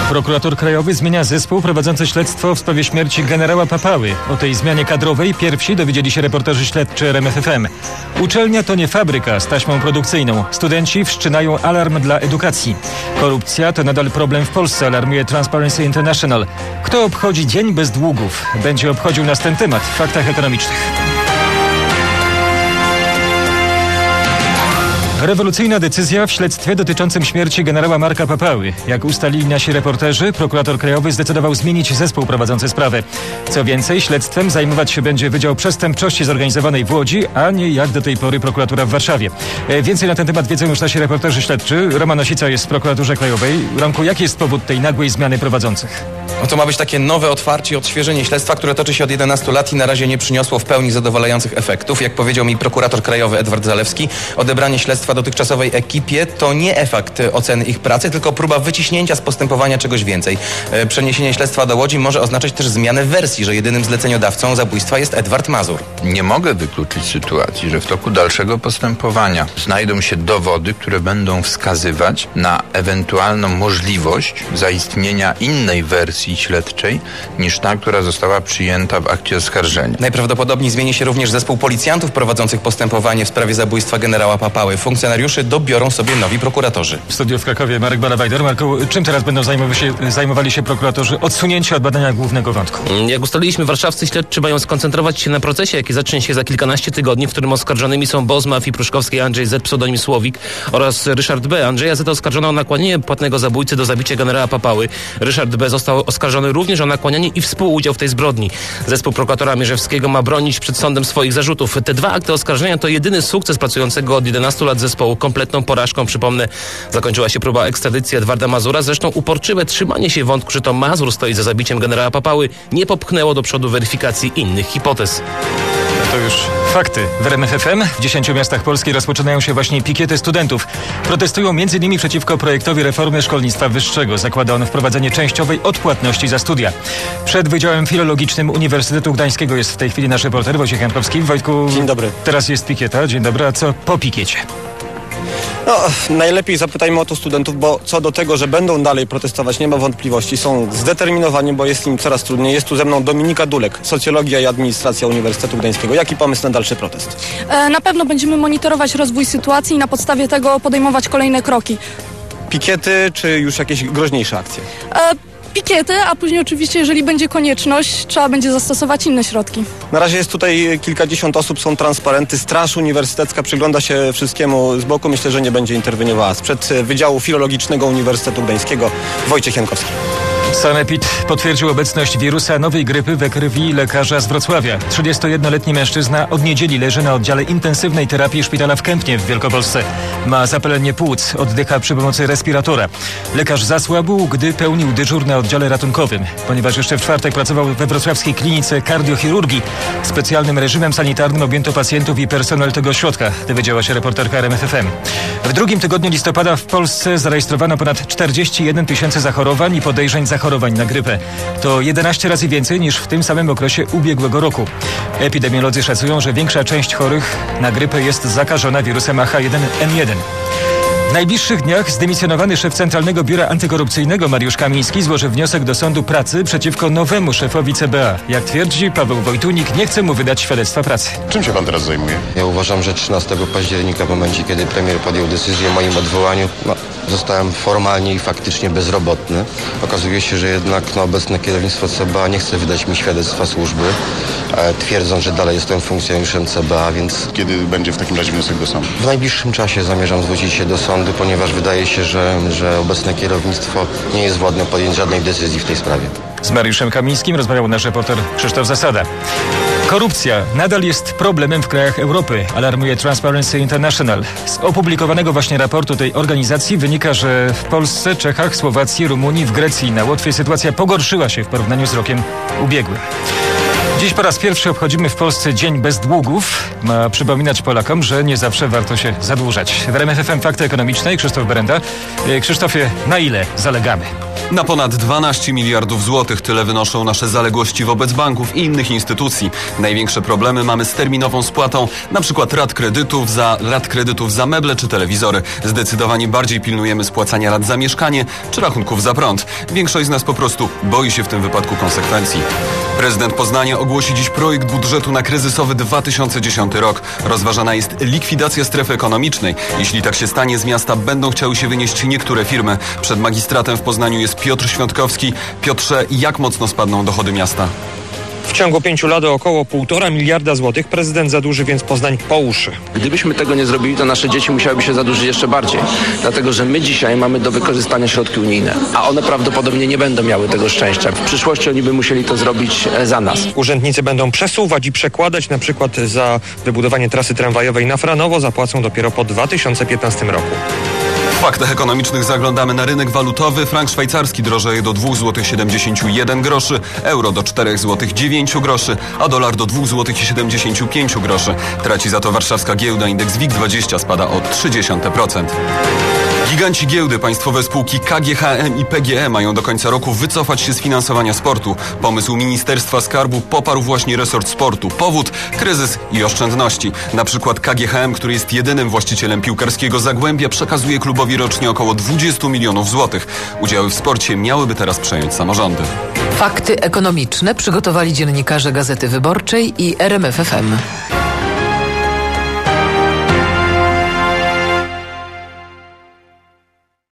Prokurator krajowy zmienia zespół prowadzący śledztwo w sprawie śmierci generała Papały. O tej zmianie kadrowej pierwsi dowiedzieli się reporterzy śledczy RMF FM. Uczelnia to nie fabryka z taśmą produkcyjną. Studenci wszczynają alarm dla edukacji. Korupcja to nadal problem w Polsce, alarmuje Transparency International. Kto obchodzi Dzień bez długów? Będzie obchodził nas ten temat w Faktach Ekonomicznych. Rewolucyjna decyzja w śledztwie dotyczącym śmierci generała Marka Papały. Jak ustalili nasi reporterzy, prokurator krajowy zdecydował zmienić zespół prowadzący sprawę. Co więcej, śledztwem zajmować się będzie Wydział Przestępczości Zorganizowanej w Łodzi, a nie jak do tej pory prokuratura w Warszawie. Więcej na ten temat wiedzą już nasi reporterzy śledczy. Roman Osica jest w prokuraturze krajowej. Romku, jaki jest powód tej nagłej zmiany prowadzących? No to ma być takie nowe otwarcie i odświeżenie śledztwa, które toczy się od 11 lat i na razie nie przyniosło w pełni zadowalających efektów. Jak powiedział mi prokurator krajowy Edward Zalewski, odebranie śledztwa dotychczasowej ekipie to nie efekt oceny ich pracy, tylko próba wyciśnięcia z postępowania czegoś więcej. Przeniesienie śledztwa do Łodzi może oznaczać też zmianę wersji, że jedynym zleceniodawcą zabójstwa jest Edward Mazur. Nie mogę wykluczyć sytuacji, że w toku dalszego postępowania znajdą się dowody, które będą wskazywać na ewentualną możliwość zaistnienia innej wersji śledczej niż ta, która została przyjęta w akcie oskarżenia. Najprawdopodobniej zmieni się również zespół policjantów prowadzących postępowanie w sprawie zabójstwa generała Papały. Funkcjonariuszy dobiorą sobie nowi prokuratorzy. W studiu w Krakowie Marek Balawajder. Marku, czym teraz będą zajmowali się prokuratorzy odsunięci od badania głównego wątku? Jak ustaliliśmy, warszawscy śledczy mają skoncentrować się na procesie, jaki zacznie się za kilkanaście tygodni, w którym oskarżonymi są boss mafii pruszkowskiej Andrzej Z, pseudonim Słowik, oraz Ryszard B. Andrzeja Z oskarżono o nakłanianie płatnego zabójcy do zabicia generała Papały. Ryszard B został oskarżony również o nakłanianie i współudział w tej zbrodni. Zespół prokuratora Mierzewskiego ma bronić przed sądem swoich zarzutów. Te dwa akty oskarżenia to jedyny sukces pracującego od 11 lat zespołu. Kompletną porażką, przypomnę, zakończyła się próba ekstradycji Edwarda Mazura. Zresztą uporczywe trzymanie się wątku, że to Mazur stoi za zabiciem generała Papały, nie popchnęło do przodu weryfikacji innych hipotez. To już fakty. W RMF FM w 10 miastach Polski rozpoczynają się właśnie pikiety studentów. Protestują m.in. przeciwko projektowi reformy szkolnictwa wyższego. Zakłada on wprowadzenie częściowej odpłatności za studia. Przed Wydziałem Filologicznym Uniwersytetu Gdańskiego jest w tej chwili nasz reporter Wojciech Jankowski. Wojtku, dzień dobry. Teraz jest pikieta. Dzień dobry. A co po pikiecie? No, najlepiej zapytajmy o to studentów, bo co do tego, że będą dalej protestować, nie ma wątpliwości. Są zdeterminowani, bo jest im coraz trudniej. Jest tu ze mną Dominika Dulek, Socjologia i Administracja Uniwersytetu Gdańskiego. Jaki pomysł na dalszy protest? Na pewno będziemy monitorować rozwój sytuacji i na podstawie tego podejmować kolejne kroki. Pikiety czy już jakieś groźniejsze akcje? Pikiety, a później oczywiście, jeżeli będzie konieczność, trzeba będzie zastosować inne środki. Na razie jest tutaj kilkadziesiąt osób, są transparenty, Straż Uniwersytecka przygląda się wszystkiemu z boku. Myślę, że nie będzie interweniowała. Sprzed Wydziału Filologicznego Uniwersytetu Gdańskiego Wojciech Jankowski. Sanepid potwierdził obecność wirusa nowej grypy we krwi lekarza z Wrocławia. 31-letni mężczyzna od niedzieli leży na oddziale intensywnej terapii szpitala w Kępnie w Wielkopolsce. Ma zapalenie płuc, oddycha przy pomocy respiratora. Lekarz zasłabł, gdy pełnił dyżur na oddziale ratunkowym. Ponieważ jeszcze w czwartek pracował we wrocławskiej klinice kardiochirurgii, specjalnym reżimem sanitarnym objęto pacjentów i personel tego ośrodka, dowiedziała się reporterka RMF FM. W drugim tygodniu listopada w Polsce zarejestrowano ponad 41 000 zachorowań i podejrzeń zachorowań na grypę. To 11 razy więcej niż w tym samym okresie ubiegłego roku. Epidemiolodzy szacują, że większa część chorych na grypę jest zakażona wirusem H1N1. W najbliższych dniach zdymisjonowany szef Centralnego Biura Antykorupcyjnego Mariusz Kamiński złoży wniosek do Sądu Pracy przeciwko nowemu szefowi CBA. Jak twierdzi Paweł Wojtunik, nie chce mu wydać świadectwa pracy. Czym się pan teraz zajmuje? Ja uważam, że 13 października, w momencie kiedy premier podjął decyzję o moim odwołaniu, zostałem formalnie i faktycznie bezrobotny. Okazuje się, że jednak obecne kierownictwo CBA nie chce wydać mi świadectwa służby, twierdząc, że dalej jestem funkcjonariuszem CBA, więc... Kiedy będzie w takim razie wniosek do sądu? W najbliższym czasie zamierzam zwrócić się do sądu, ponieważ wydaje się, że obecne kierownictwo nie jest władne podjąć żadnej decyzzi w tej sprawie. Z Mariuszem Kamińskim rozmawiał nasz reporter Krzysztof Zasada. Korupcja nadal jest problemem w krajach Europy, alarmuje Transparency International. Z opublikowanego właśnie raportu tej organizacji wynika, że w Polsce, Czechach, Słowacji, Rumunii, w Grecji i na Łotwie sytuacja pogorszyła się w porównaniu z rokiem ubiegłym. Dziś po raz pierwszy obchodzimy w Polsce Dzień bez długów. Ma przypominać Polakom, że nie zawsze warto się zadłużać. W RMF FM Fakty Ekonomiczne Krzysztof Berenda. Krzysztofie, na ile zalegamy? Na ponad 12 miliardów złotych tyle wynoszą nasze zaległości wobec banków i innych instytucji. Największe problemy mamy z terminową spłatą, na przykład rat kredytów za meble czy telewizory. Zdecydowanie bardziej pilnujemy spłacania rat za mieszkanie czy rachunków za prąd. Większość z nas po prostu boi się w tym wypadku konsekwencji. Prezydent Poznania ogłosi dziś projekt budżetu na kryzysowy 2010 rok. Rozważana jest likwidacja strefy ekonomicznej. Jeśli tak się stanie, z miasta będą chciały się wynieść niektóre firmy. Przed magistratem w Poznaniu jest Piotr Świątkowski. Piotrze, jak mocno spadną dochody miasta? W ciągu 5 lat o około 1,5 miliarda złotych. Prezydent zadłuży więc Poznań po uszy. Gdybyśmy tego nie zrobili, to nasze dzieci musiałyby się zadłużyć jeszcze bardziej. Dlatego, że my dzisiaj mamy do wykorzystania środki unijne, a one prawdopodobnie nie będą miały tego szczęścia. W przyszłości oni by musieli to zrobić za nas. Urzędnicy będą przesuwać i przekładać, na przykład za wybudowanie trasy tramwajowej na Franowo zapłacą dopiero po 2015 roku. W faktach ekonomicznych zaglądamy na rynek walutowy. Frank szwajcarski drożeje do 2,71 zł, euro do 4,09 zł, a dolar do 2,75 zł. Traci za to warszawska giełda, indeks WIG20 spada o 0,3%. Giganci giełdy, państwowe spółki KGHM i PGE mają do końca roku wycofać się z finansowania sportu. Pomysł Ministerstwa Skarbu poparł właśnie resort sportu. Powód? Kryzys i oszczędności. Na przykład KGHM, który jest jedynym właścicielem piłkarskiego Zagłębia, przekazuje klubowi rocznie około 20 milionów złotych. Udziały w sporcie miałyby teraz przejąć samorządy. Fakty ekonomiczne przygotowali dziennikarze Gazety Wyborczej i RMF FM.